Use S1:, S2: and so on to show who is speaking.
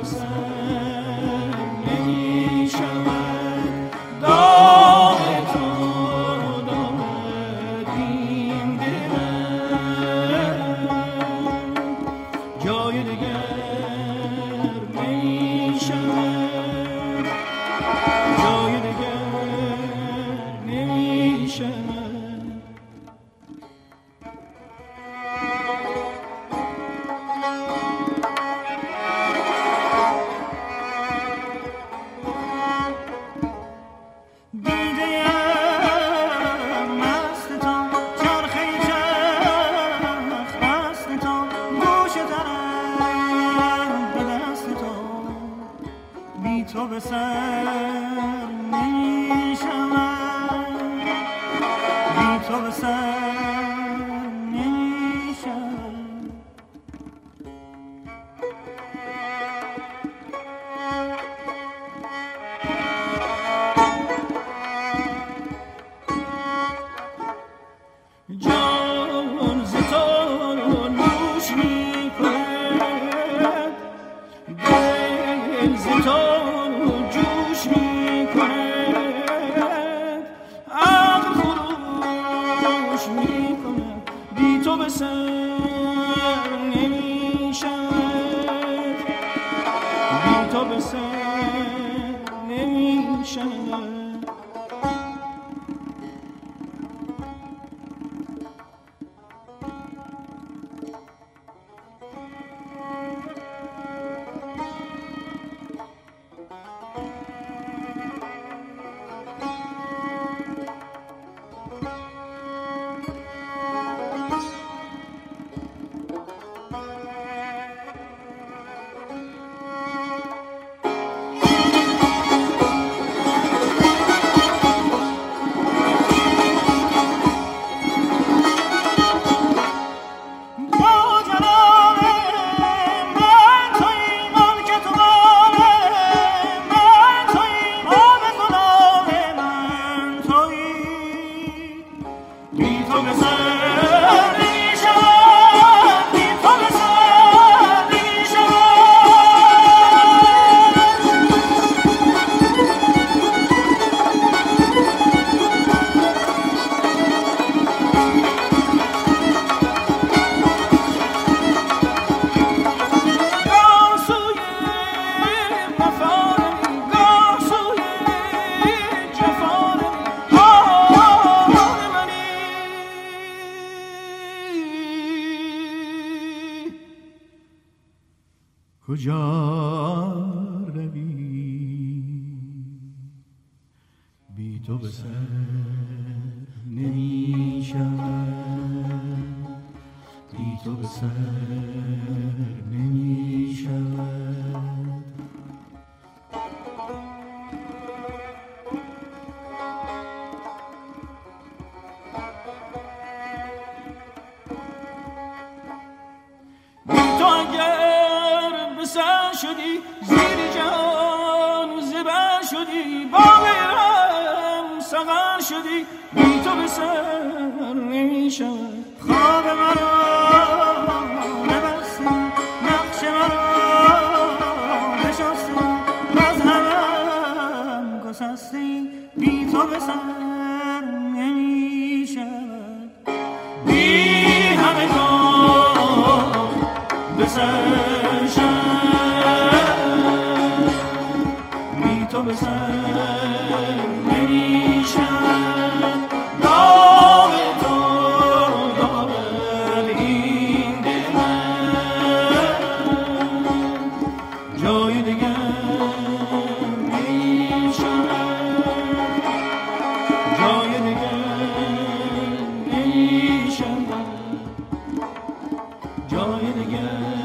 S1: کجا روی بی تو به سر نمی شود، بی تو به سر نمی شود. بی تو اگر به سر شدی زیر جهان زبر شدی، با غیرم سغر شدی، بی تو به سر نمی شود. خواب مرا نبستی، نقش مرا نشستی، مذهبم گسستی، بی تو به سر نمی شود. بی همه کار به سر شد، بی تو به سر نمی شود. نام تو دارد این دل من، جای دیگر نمی شود، جای دیگر نمی شود، جای دیگر